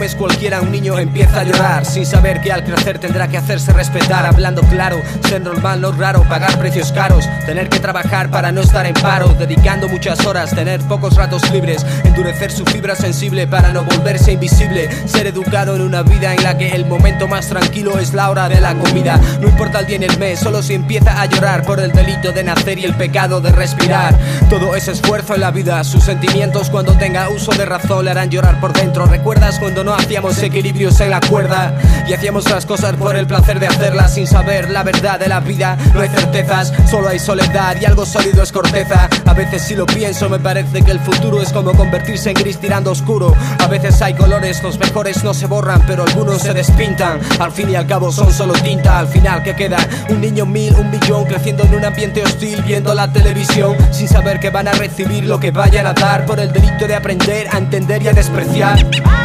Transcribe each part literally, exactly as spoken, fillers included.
vez cualquiera un niño empieza a llorar, sin saber que al crecer tendrá que hacerse respetar. Hablando claro, ser normal no es raro, pagar precios caros, tener que trabajar para no estar en paro, dedicando muchas horas, tener pocos ratos libres, endurecer su fibra sensible para no volverse invisible, ser educado en una vida en la que el momento más tranquilo es la hora de la comida. No importa el día ni el mes, solo si empieza a llorar por el delito de nacer y el pecado de respirar. Todo ese esfuerzo en la vida, sus sentimientos cuando tenga uso de razón le harán llorar por dentro. ¿Recuerdas cuando no hacíamos equilibrios en la cuerda y hacíamos las cosas por el placer de hacerlas, sin saber la verdad de la vida? No hay certezas, solo hay soledad y algo sólido es corteza. A veces si lo pienso me parece que el futuro es como convertirse en gris tirando oscuro. A veces hay colores, los mejores no se borran, pero algunos se despintan. Al fin y al cabo son solo tinta. Al final ¿qué queda? Un niño mil, un millón, creciendo en un ambiente hostil, viendo la televisión, sin saber que van a recibir lo que vayan a dar, por el delito de aprender a entender y a despreciar.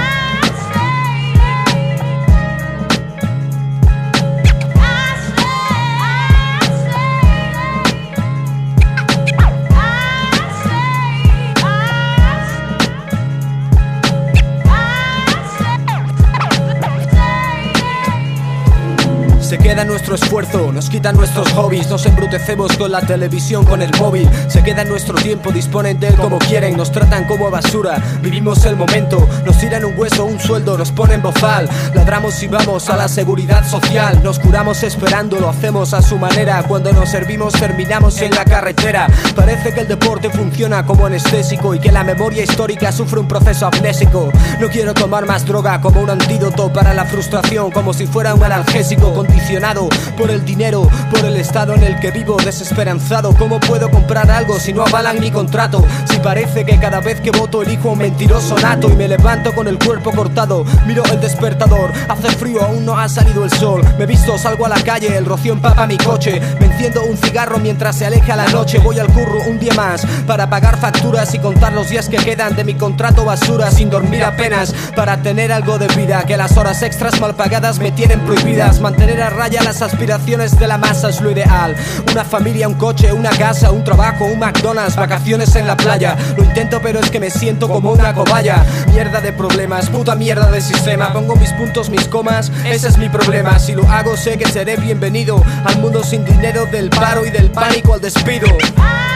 Se queda nuestro esfuerzo, nos quitan nuestros hobbies, nos embrutecemos con la televisión, con el móvil. Se queda nuestro tiempo, disponen de él como quieren, nos tratan como basura, vivimos el momento. Nos tiran un hueso, un sueldo, nos ponen bozal. Ladramos y vamos a la seguridad social, nos curamos esperando, lo hacemos a su manera. Cuando nos servimos terminamos en la carretera. Parece que el deporte funciona como anestésico y que la memoria histórica sufre un proceso amnésico. No quiero tomar más droga como un antídoto para la frustración, como si fuera un analgésico. Condicionado por el dinero, por el estado en el que vivo, desesperanzado. ¿Cómo puedo comprar algo si no avalan mi contrato? Si parece que cada vez que voto elijo a un mentiroso nato y me levanto con el cuerpo cortado. Miro el despertador, hace frío, aún no ha salido el sol. Me visto, salgo a la calle, el rocío empapa mi coche. Me enciendo un cigarro mientras se aleja la noche. Voy al curro un día más para pagar facturas y contar los días que quedan de mi contrato basura. Sin dormir apenas para tener algo de vida, que las horas extras mal pagadas me tienen prohibidas. Mantener a raya las aspiraciones de la masa es lo ideal. Una familia, un coche, una casa, un trabajo, un McDonald's, vacaciones en la playa. Lo intento pero es que me siento como una cobaya. Mierda de problemas, puta mierda de sistema. Pongo mis puntos, mis comas, ese es mi problema. Si lo hago sé que seré bienvenido al mundo sin dinero, del paro y del pánico al despido.